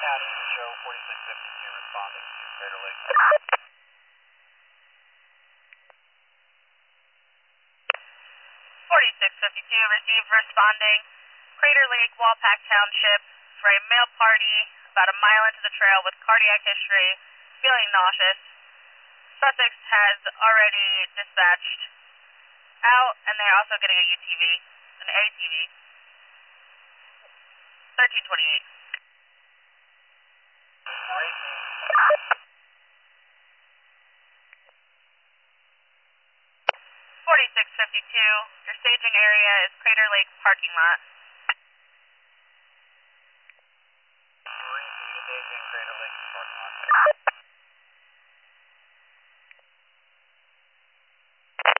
County, show 4652 responding to Crater Lake. 4652, receive responding. Crater Lake, Walpack Township, for a male party about a mile into the trail with cardiac history, feeling nauseous. Sussex has already dispatched out, and they're also getting a UTV, an ATV. 1328. 4652, your staging area is Crater Lake parking lot.